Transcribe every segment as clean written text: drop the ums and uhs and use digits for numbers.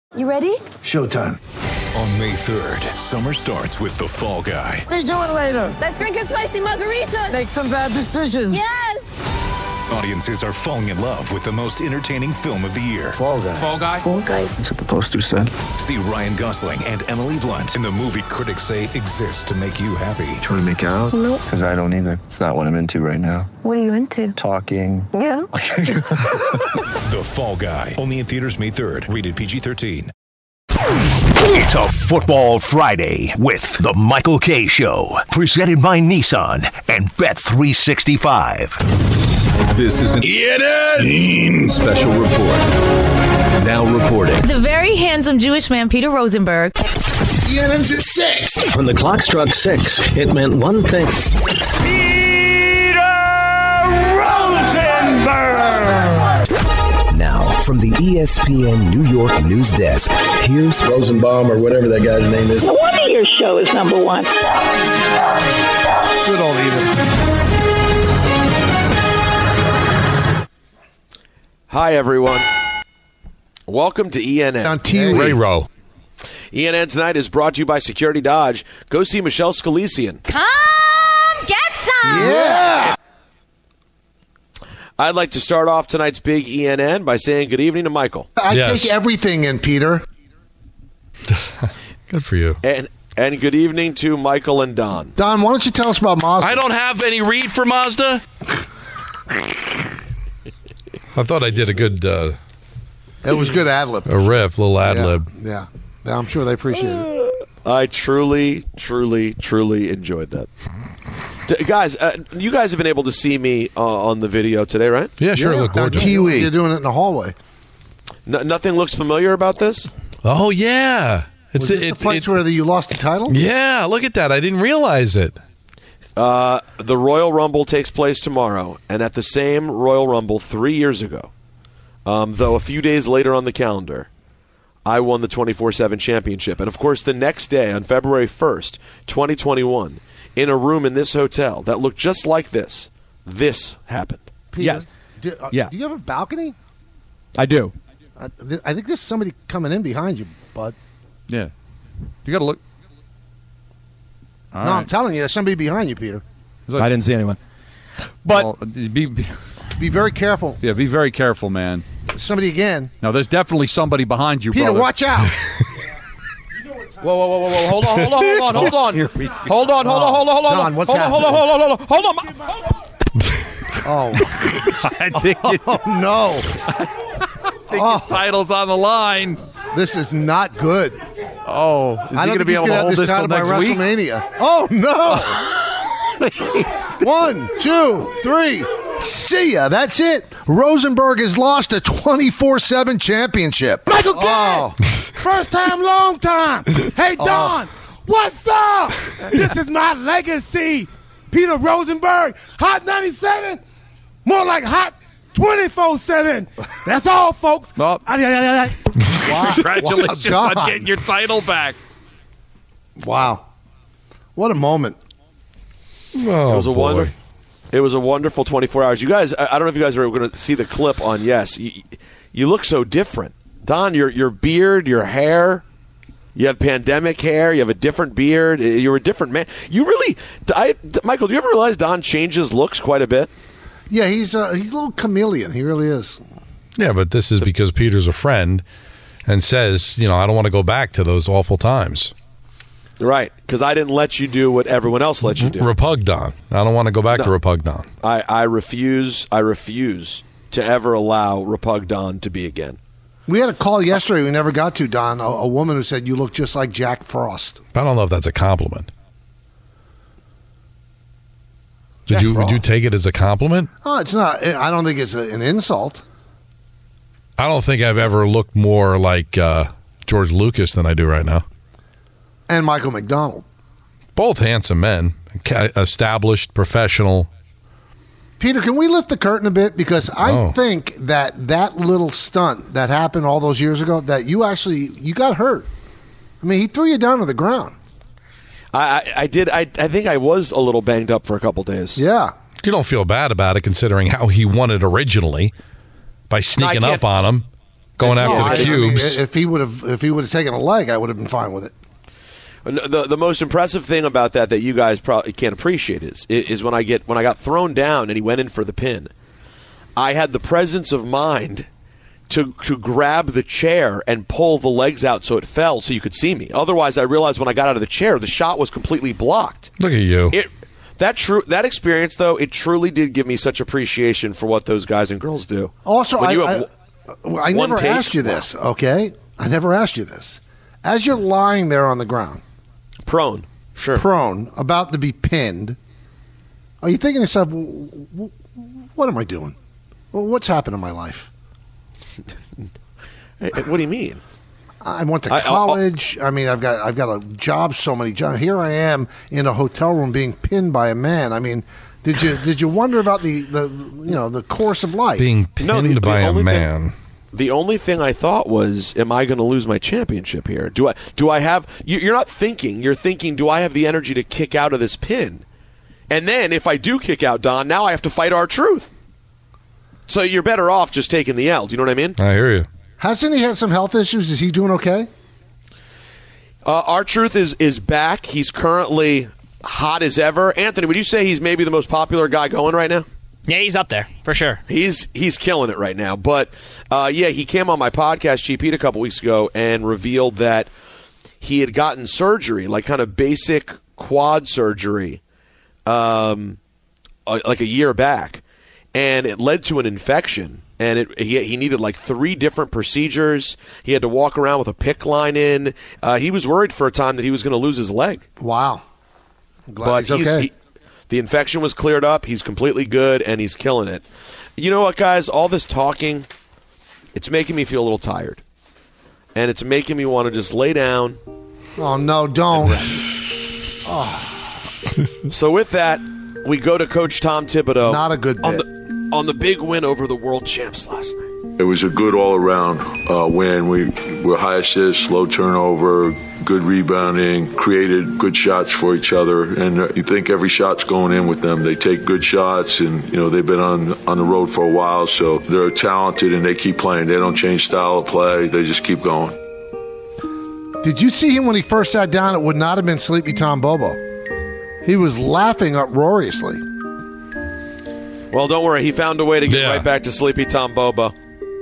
You ready? Showtime. On May 3rd, summer starts with The Fall Guy. Let's do it later. Let's drink a spicy margarita. Make some bad decisions. Yes. Audiences are falling in love with the most entertaining film of the year. Fall Guy. Fall Guy? Fall Guy. That's what the poster said. See Ryan Gosling and Emily Blunt in the movie critics say exists to make you happy. Trying to make it out? Nope. Because I don't either. It's not what I'm into right now. What are you into? Talking. Yeah. The Fall Guy. Only in theaters May 3rd. Rated PG-13. It's a Football Friday with The Michael Kay Show, presented by Nissan and Bet365. This is an ENN special report. Now reporting. The very handsome Jewish man, Peter Rosenberg. ENN's at 6. When the clock struck 6, it meant one thing. Peter Rosenberg! Now, from the ESPN New York news desk, here's Rosenbaum or whatever that guy's name is. No wonder your show is number one. Good old Edith. Hi, everyone. Welcome to ENN. On TV. Ray-Ro. ENN tonight is brought to you by Security Dodge. Go see Michelle Scalesian. Come get some! Yeah. I'd like to start off tonight's big ENN by saying good evening to Michael. I take everything in, Peter. Good for you. And good evening to Michael and Don. Don, why don't you tell us about Mazda? I don't have any read for Mazda. I thought I did a good It was good ad-lib. a riff, little ad-lib. Yeah. I'm sure they appreciate it. I truly, truly, truly enjoyed that. Guys, you guys have been able to see me on the video today, right? Yeah, sure, it looked On gorgeous. TV. You're doing it in the hallway. Nothing looks familiar about this? Oh, yeah. Was this the place where you lost the title? Yeah, look at that. I didn't realize it. The Royal Rumble takes place tomorrow, and at the same Royal Rumble 3 years ago, though a few days later on the calendar, I won the 24/7 championship. And, of course, the next day, on February 1st, 2021, in a room in this hotel that looked just like this happened. Peter, Yes. Do you have a balcony? I do. I think there's somebody coming in behind you, bud. Yeah. You got to look. All No, right. I'm telling you, there's somebody behind you, Peter. I didn't see anyone. But be very careful. Yeah, be very careful, man. Somebody again. Now, there's definitely somebody behind you, Peter, brother. watch out. Whoa. Hold on. Don, what's happening? Hold on. Oh. I think No. his title's on the line. This is not good. Oh, is I he don't going to think be he's able gonna to have hold this this till title by next week? WrestleMania. Oh, no. 1, 2, 3. See ya. That's it. Rosenberg has lost a 24/7 championship. Michael Kay! First time, long time. Hey, Don, what's up? This is my legacy. Peter Rosenberg, Hot 97, more like Hot 24/7. That's all, folks. Oh. Congratulations Wow, on getting your title back. Wow. What a moment. Oh, boy. It was a wonderful 24 hours. You guys, I don't know if you guys are going to see the clip on Yes. You look so different. Don, your beard, your hair, you have pandemic hair, you have a different beard, you're a different man. You really, Michael, do you ever realize Don changes looks quite a bit? Yeah, he's a little chameleon. He really is. Yeah, but this is because Peter's a friend and says, I don't want to go back to those awful times. Right, because I didn't let you do what everyone else let you do. Repugdon. I don't want to go back to Repugdon. I refuse to ever allow Repugdon to be again. We had a call yesterday we never got to, Don. A woman who said you look just like Jack Frost. I don't know if that's a compliment. Would you take it as a compliment? Oh, it's not. I don't think it's an insult. I don't think I've ever looked more like George Lucas than I do right now. And Michael McDonald. Both handsome men, established, professional. Peter, can we lift the curtain a bit? Because I think that little stunt that happened all those years ago, that you got hurt. I mean, he threw you down to the ground. I did. I think I was a little banged up for a couple days. Yeah. You don't feel bad about it considering how he won it originally by sneaking up on him. going after the cubes. If he would have taken a leg, I would have been fine with it. The most impressive thing about that you guys probably can't appreciate is when I got thrown down and he went in for the pin, I had the presence of mind to grab the chair and pull the legs out so it fell so you could see me. Otherwise, I realized when I got out of the chair, the shot was completely blocked. Look at you. That experience, though, it truly did give me such appreciation for what those guys and girls do. Also, I never asked you this, okay? I never asked you this. As you're lying there on the ground, prone, about to be pinned, are you thinking to yourself, what am I doing? What's happened in my life? What do you mean? I went to college. I've got a job, so many jobs. Here I am in a hotel room being pinned by a man. I mean, did you wonder about the course of life? Being pinned by a man. The only thing I thought was, am I going to lose my championship here? Do I have? You're not thinking. You're thinking, do I have the energy to kick out of this pin? And then if I do kick out, Don, now I have to fight R-Truth. So you're better off just taking the L. Do you know what I mean? I hear you. Hasn't he had some health issues? Is he doing okay? R-Truth is back. He's currently hot as ever. Anthony, would you say he's maybe the most popular guy going right now? Yeah, he's up there for sure. He's killing it right now. But he came on my podcast, Cheap Heat, a couple weeks ago and revealed that he had gotten surgery, like kind of basic quad surgery, like a year back, and it led to an infection. And he needed like 3 different procedures. He had to walk around with a PICC line in. He was worried for a time that he was going to lose his leg. Wow. I'm glad he's okay. The infection was cleared up. He's completely good, and he's killing it. You know what, guys? All this talking, it's making me feel a little tired. And it's making me want to just lay down. Oh, no, don't. So with that, we go to Coach Tom Thibodeau. Not a good bit. On the big win over the world champs last night. It was a good all-around win. We were high assists, low turnover, good rebounding, created good shots for each other. And you think every shot's going in with them. They take good shots, and they've been on the road for a while, so they're talented and they keep playing. They don't change style of play. They just keep going. Did you see him when he first sat down? It would not have been Sleepy Tom Bobo. He was laughing uproariously. Well, don't worry. He found a way to get right back to Sleepy Tom Bobo.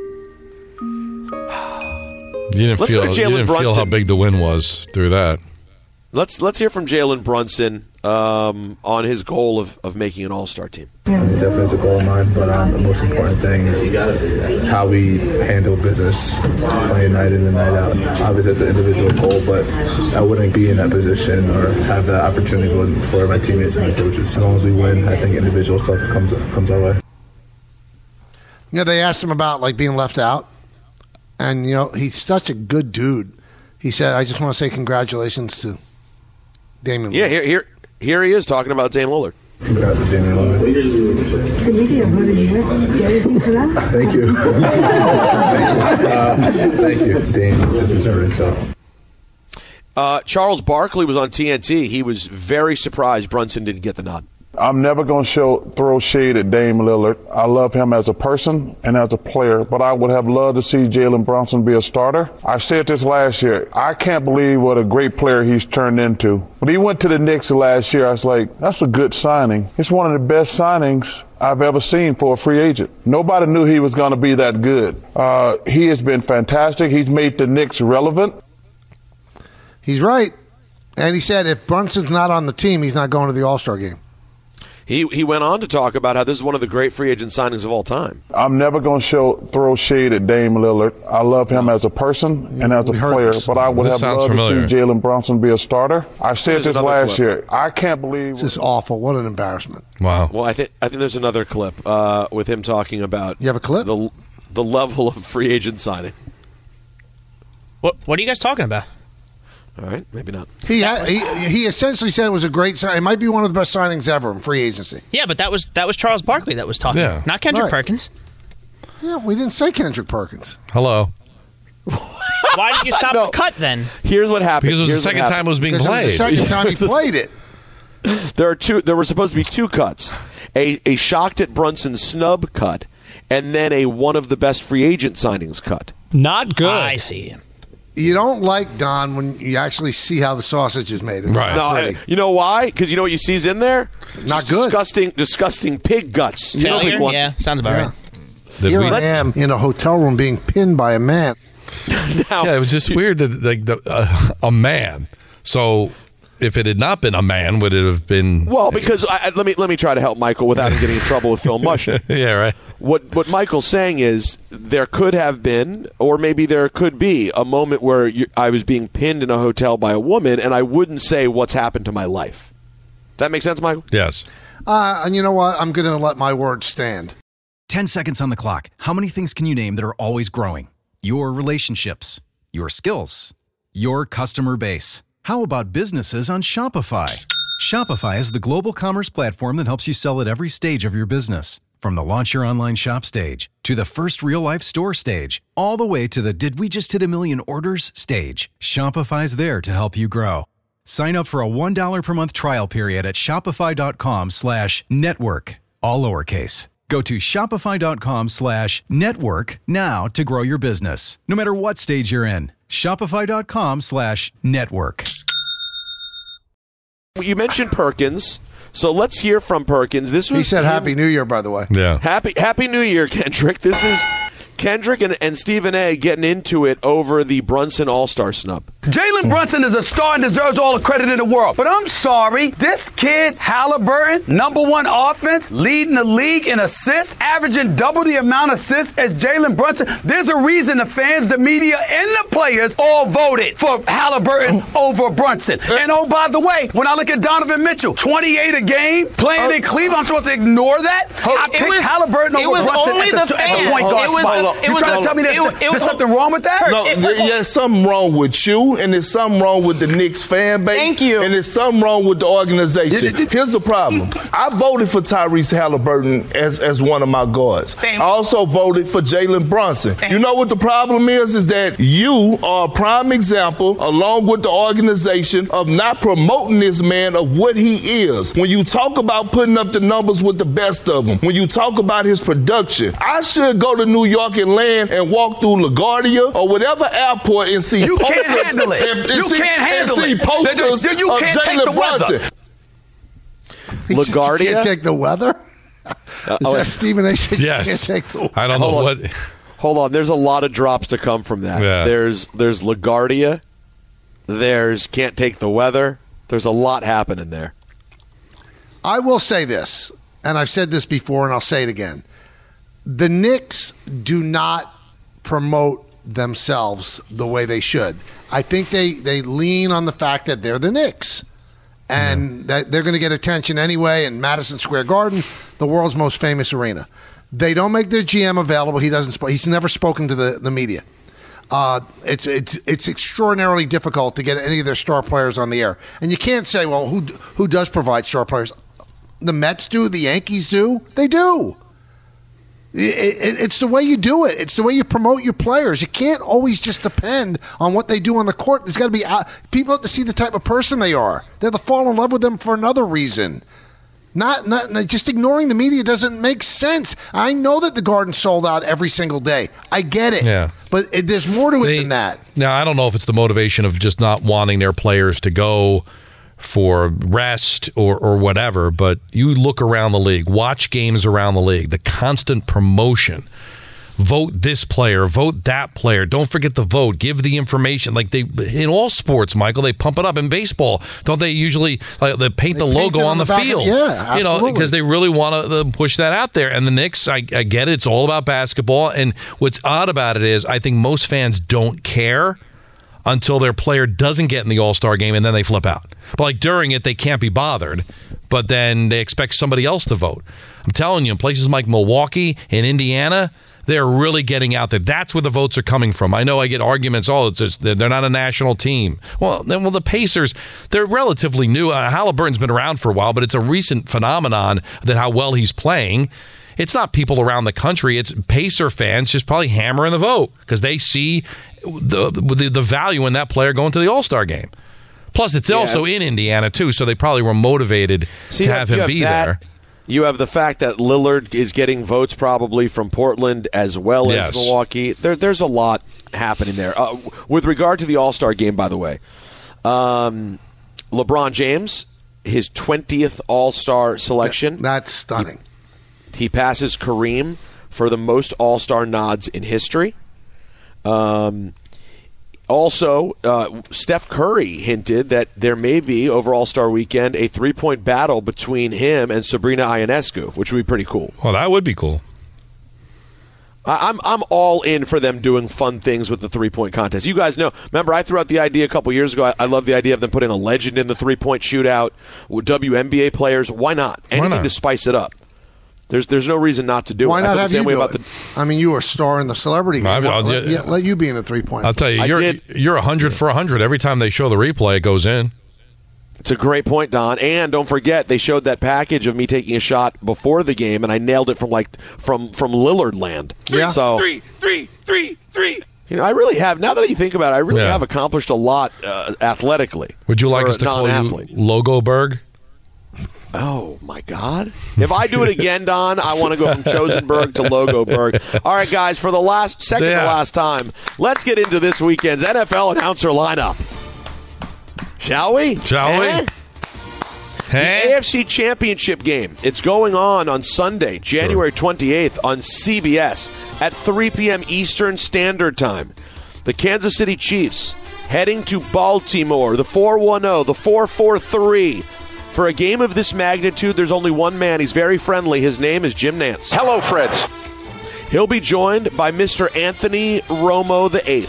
You didn't feel how big the win was through that. Let's hear from Jalen Brunson on his goal of making an all-star team. Definitely is a goal of mine, but the most important thing is how we handle business, playing night in and night out. Obviously, it's an individual goal, but I wouldn't be in that position or have that opportunity for my teammates and my coaches. As long as we win, I think individual stuff comes our way. They asked him about being left out, and he's such a good dude. He said, "I just want to say congratulations to Damian Lillard." Yeah, here he is talking about Dame Lillard. Congrats to Damian Lillard. The media voted you. Get anything for that? Thank you. Thank you. Dame deserves it. Charles Barkley was on TNT. He was very surprised Brunson didn't get the nod. I'm never going to throw shade at Dame Lillard. I love him as a person and as a player, but I would have loved to see Jalen Brunson be a starter. I said this last year. I can't believe what a great player he's turned into. When he went to the Knicks last year, I was like, that's a good signing. It's one of the best signings I've ever seen for a free agent. Nobody knew he was going to be that good. He has been fantastic. He's made the Knicks relevant. He's right. And he said if Brunson's not on the team, he's not going to the All-Star game. He went on to talk about how this is one of the great free agent signings of all time. I'm never going to throw shade at Dame Lillard. I love him as a person and as a player, but I would have loved to see Jalen Brunson be a starter. I said this last year. I can't believe this is awful. What an embarrassment! Wow. Well, I think there's another clip with him talking about. You have a clip? The level of free agent signing. What are you guys talking about? All right, maybe not. He essentially said it was a great sign. It might be one of the best signings ever in free agency. Yeah, but that was Charles Barkley that was talking, not Kendrick Perkins. Yeah, we didn't say Kendrick Perkins. Hello. Why did you stop the cut then? Here's what happened. Because it was the second time it was being played. It was the second time he played it. There were supposed to be 2 cuts: a shocked at Brunson snub cut, and then a one of the best free agent signings cut. Not good. I see. You don't like, Don, when you actually see how the sausage is made. It's Right. not No, pretty. you know why? Because you know what you see is in there? Not Just good. Disgusting pig guts. Failure? Nobody wants- Yeah, sounds about right. Here I am in a hotel room being pinned by a man. Yeah, it was just weird that a man. So if it had not been a man, would it have been? Well, because let me try to help Michael without him getting in trouble with Phil Mushnick. Yeah, right. What Michael's saying is there could have been, or maybe there could be, a moment where I was being pinned in a hotel by a woman, and I wouldn't say what's happened to my life. That make sense, Michael? Yes. And you know what? I'm going to let my word stand. 10 seconds on the clock. How many things can you name that are always growing? Your relationships, your skills, your customer base. How about businesses on Shopify? Shopify is the global commerce platform that helps you sell at every stage of your business. From the launch your online shop stage, to the first real-life store stage, all the way to the did we just hit 1 million orders stage. Shopify's there to help you grow. Sign up for a $1 per month trial period at shopify.com/network, all lowercase. Go to shopify.com/network now to grow your business, no matter what stage you're in. Shopify.com/network. You mentioned Perkins, so let's hear from Perkins. This was He said Happy New Year, by the way. Yeah. Happy New Year, Kendrick. This is Kendrick and Stephen A. getting into it over the Brunson All-Star snub. Jalen Brunson is a star and deserves all the credit in the world. But I'm sorry, this kid, Halliburton, #1 offense, leading the league in assists, averaging double the amount of assists as Jalen Brunson. There's a reason the fans, the media, and the players all voted for Halliburton over Brunson. And oh, by the way, when I look at Donovan Mitchell, 28 a game, playing in Cleveland, I'm supposed to ignore that? I picked Halliburton over Brunson at the point guard spot. You trying to tell me there's something wrong with that? No, there's something wrong with you, and there's something wrong with the Knicks fan base. Thank you. And there's something wrong with the organization. Here's the problem. I voted for Tyrese Halliburton as one of my guards. Same. I also voted for Jalen Brunson. You know what the problem is that you are a prime example, along with the organization, of not promoting this man of what he is. When you talk about putting up the numbers with the best of them, when you talk about his production, I should go to New York and land and walk through LaGuardia or whatever airport and see You posters can't handle it. You can't handle and see it. posters You of can't take Jalen the weather. Brunson. LaGuardia? You can't take the weather? Is that Stephen A. said Yes. you can't take the weather? I don't know what. Hold on, there's a lot of drops to come from that. Yeah. There's LaGuardia. There's can't take the weather. There's a lot happening there. I will say this, and I've said this before, and I'll say it again. The Knicks do not promote themselves the way they should. I think they lean on the fact that they're the Knicks, and that they're going to get attention anyway in Madison Square Garden, the world's most famous arena. They don't make their GM available. He's never spoken to the media. It's extraordinarily difficult to get any of their star players on the air, and you can't say, well, who does provide star players? The Mets do. The Yankees do. They do. It's the way you do it. It's the way you promote your players. You can't always just depend on what they do on the court. There's got to be people have to see the type of person they are. They have to fall in love with them for another reason. Not just ignoring the media doesn't make sense. I know that the Garden sold out every single day. I get it. Yeah. But there's more to it than that. Now, I don't know if it's the motivation of just not wanting their players to go for rest or whatever, but you look around the league, watch games around the league, the constant promotion. Vote this player, vote that player. Don't forget the vote. Give the information. Like in all sports, Michael, they pump it up. In baseball, don't they usually they paint the logo on the field? Yeah, absolutely. Because they really want to push that out there. And the Knicks, I get it. It's all about basketball. And what's odd about it is I think most fans don't care until their player doesn't get in the All-Star game, and then they flip out. But like during it, they can't be bothered. But then they expect somebody else to vote. I'm telling you, in places like Milwaukee and Indiana, they're really getting out there. That's where the votes are coming from. I know I get arguments, they're not a national team. Well, the Pacers, they're relatively new. Halliburton's been around for a while, but it's a recent phenomenon that how well he's playing. It's not people around the country. It's Pacer fans just probably hammering the vote because they see the value in that player going to the All-Star game. Plus, it's also in Indiana, too, so they probably were motivated to have him be there. You have the fact that Lillard is getting votes probably from Portland as well as Milwaukee. There's a lot happening there. With regard to the All-Star game, by the way, LeBron James, his 20th All-Star selection. That's stunning. He passes Kareem for the most All-Star nods in history. Also, Steph Curry hinted that there may be, over All-Star Weekend, a 3-point battle between him and Sabrina Ionescu, which would be pretty cool. Well, that would be cool. I'm all in for them doing fun things with the 3-point contest. You guys know. Remember, I threw out the idea a couple years ago. I love the idea of them putting a legend in the 3-point shootout with WNBA players. Why not? Anything to spice it up. There's no reason not to do it. Why not have you do about it? I mean, you were a star in the celebrity game. Let you be in a 3-point. I'll tell you, you're 100 for 100. Every time they show the replay, it goes in. It's a great point, Don. And don't forget, they showed that package of me taking a shot before the game, and I nailed it from Lillard land. Three. You know, I really have. Now that you think about it, I really have accomplished a lot athletically. Would you like us to call you Logoberg? Oh, my God. If I do it again, Don, I want to go from Chosenberg to Logoberg. All right, guys, for the last time, let's get into this weekend's NFL announcer lineup. Shall we? The AFC Championship game. It's going on Sunday, January 28th on CBS at 3 p.m. Eastern Standard Time. The Kansas City Chiefs heading to Baltimore, the 4-1-0, the 4-4-3. For a game of this magnitude, there's only one man. He's very friendly. His name is Jim Nantz. Hello, friends. He'll be joined by Mr. Anthony Romo VIII.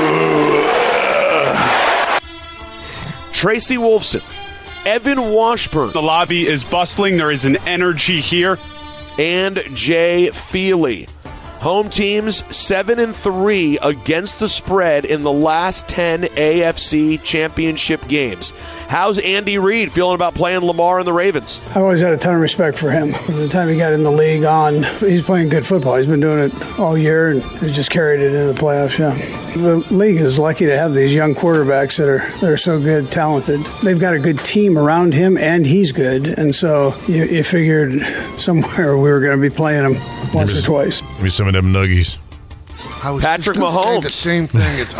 Tracy Wolfson. Evan Washburn. The lobby is bustling. There is an energy here. And Jay Feely. Home teams 7-3 against the spread in the last 10 AFC Championship games. How's Andy Reid feeling about playing Lamar and the Ravens? I've always had a ton of respect for him. From the time he got in the league on, he's playing good football. He's been doing it all year, and he's just carried it into the playoffs. Yeah, the league is lucky to have these young quarterbacks that are so good, talented. They've got a good team around him, and he's good. And so you figured somewhere we were going to be playing him once or twice. Give me some of them nuggies. Patrick Mahomes. The same thing. It's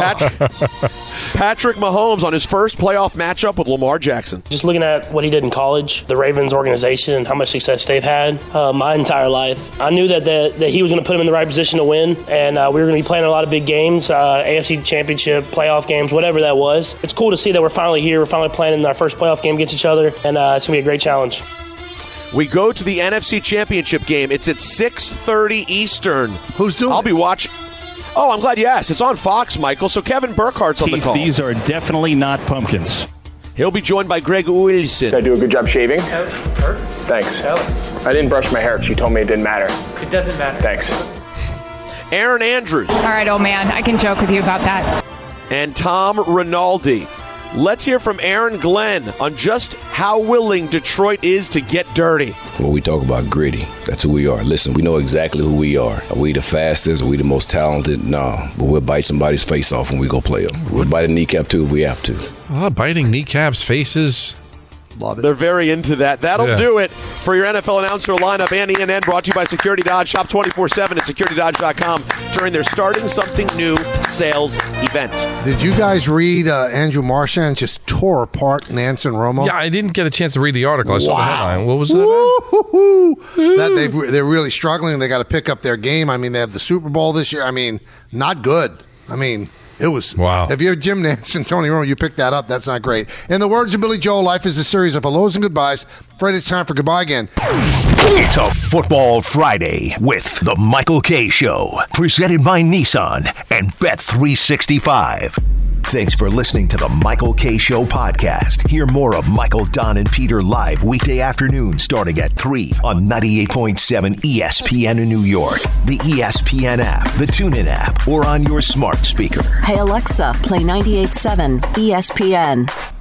Patrick Mahomes on his first playoff matchup with Lamar Jackson. Just looking at what he did in college, the Ravens organization, and how much success they've had my entire life, I knew that he was going to put him in the right position to win, and we were going to be playing a lot of big games, AFC Championship, playoff games, whatever that was. It's cool to see that we're finally here. We're finally playing in our first playoff game against each other, and it's going to be a great challenge. We go to the NFC Championship game. It's at 6:30 Eastern. Who's doing I'll be watching. Oh, I'm glad you asked. It's on Fox, Michael, so Kevin Burkhardt's on the call. These are definitely not pumpkins. He'll be joined by Greg Wilson. Did I do a good job shaving? Perfect. Thanks. I didn't brush my hair. She told me it didn't matter. It doesn't matter. Thanks. Aaron Andrews. All right, old man. I can joke with you about that. And Tom Rinaldi. Let's hear from Aaron Glenn on just how willing Detroit is to get dirty. When we talk about gritty, that's who we are. Listen, we know exactly who we are. Are we the fastest? Are we the most talented? No, but we'll bite somebody's face off when we go play them. We'll bite a kneecap too if we have to. Biting kneecaps, faces. Love it. They're very into that. That'll do it for your NFL announcer lineup and ENN, brought to you by Security Dodge. Shop 24/7 at securitydodge.com during their Starting Something New sales event. Did you guys read Andrew Marchand just tore apart Nantz and Romo? Yeah, I didn't get a chance to read the article. I saw the headline. What was that? They're really struggling. They got to pick up their game. I mean, they have the Super Bowl this year. I mean, not good. I mean, it was. Wow. If you're Jim Nantz and Tony Romo, you picked that up. That's not great. In the words of Billy Joel, life is a series of hellos and goodbyes. Fred, it's time for goodbye again. It's a Football Friday with the Michael K. Show, presented by Nissan and Bet365. Thanks for listening to the Michael K. Show podcast. Hear more of Michael, Don, and Peter live weekday afternoon starting at 3 on 98.7 ESPN in New York, the ESPN app, the TuneIn app, or on your smart speaker. Hey, Alexa, play 98.7 ESPN.